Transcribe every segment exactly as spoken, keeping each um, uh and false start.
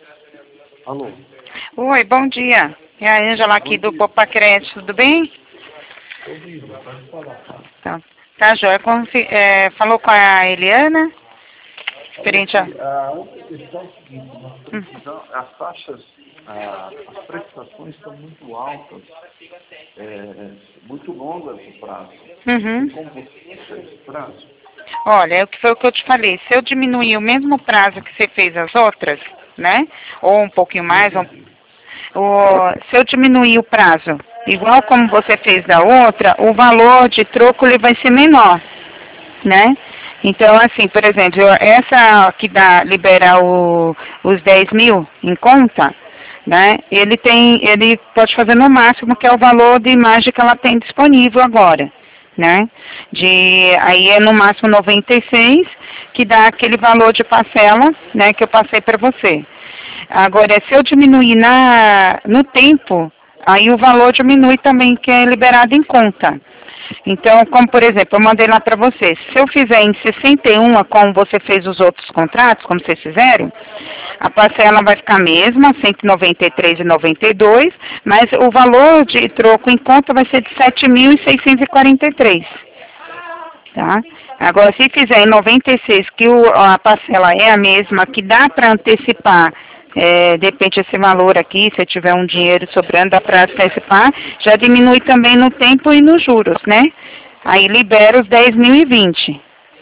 Alô? Oi, bom dia. É a Ângela aqui do Poupa Crédito, tudo bem? Ouvido, pode falar. Tá, tá joia. Confi- é, falou com a Eliana? Referente a... A outra questão é o seguinte, nós Hum. precisamos, as taxas, ah, as prestações estão muito altas, é, muito longas o prazo. Uhum. Como você fica esse prazo? Olha, é o que foi o que eu te falei. Se eu diminuir o mesmo prazo que você fez as outras, né? Ou um pouquinho mais, ou, ou, se eu diminuir o prazo, igual como você fez da outra, o valor de troco ele vai ser menor, né? Então, assim, por exemplo, essa que dá, libera o, os dez mil em conta, né? Ele tem, ele pode fazer no máximo, que é o valor de imagem que ela tem disponível agora, né? De, aí é no máximo noventa e seis, que dá aquele valor de parcela, né, que eu passei para você. Agora, se eu diminuir na, no tempo, aí o valor diminui também, que é liberado em conta. Então, como por exemplo, eu mandei lá para você, se eu fizer em sessenta e um, como você fez os outros contratos, como vocês fizeram, a parcela vai ficar a mesma, cento e noventa e três reais e noventa e dois centavos, mas o valor de troco em conta vai ser de sete mil seiscentos e quarenta e três reais. Tá? Agora, se fizer em noventa e seis, que o, a parcela é a mesma, que dá para antecipar, é, depende desse valor aqui, se tiver um dinheiro sobrando, dá para antecipar, já diminui também no tempo e nos juros, né? Aí libera os dez mil e vinte.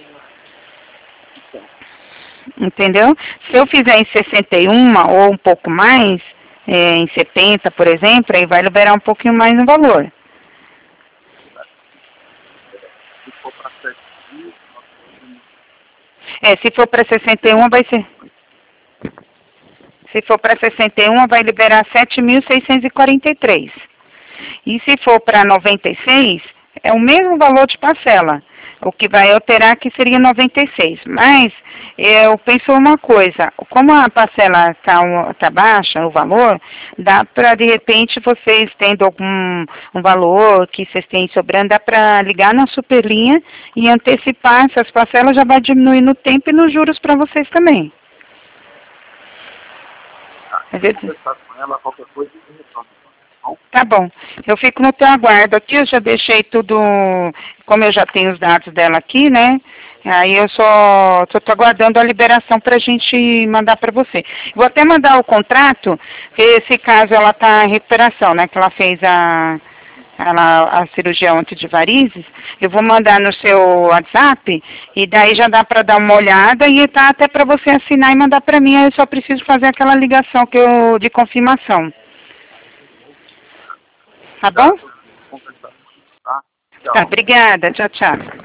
Entendeu? Se eu fizer em sessenta e um ou um pouco mais, é, em setenta, por exemplo, aí vai liberar um pouquinho mais no valor. Se for para sete mil, É, se for para sessenta e um, vai ser... Se for para sessenta e um, vai liberar sete mil seiscentos e quarenta e três. E se for para noventa e seis, é o mesmo valor de parcela. O que vai alterar que seria noventa e seis. Mas eu penso uma coisa, como a parcela está tá baixa, o valor, dá para, de repente, vocês tendo algum um valor que vocês têm sobrando, dá para ligar na superlinha e antecipar essas parcelas, já vai diminuir no tempo e nos juros para vocês também. se conversar com ela, qualquer coisa, eu retorno. Tá bom. Eu fico no teu aguardo aqui, eu já deixei tudo, como eu já tenho os dados dela aqui, né? Aí eu só tô, tô aguardando a liberação para a gente mandar para você. Vou até mandar o contrato, que esse caso ela tá em recuperação, né? Que ela fez a, ela, a cirurgia ontem de varizes. Eu vou mandar no seu WhatsApp e daí já dá para dar uma olhada e tá até para você assinar e mandar para mim. Aí eu só preciso fazer aquela ligação que eu, de confirmação. Tá bom? Tá? Tchau. Tá, obrigada. Tchau, tchau.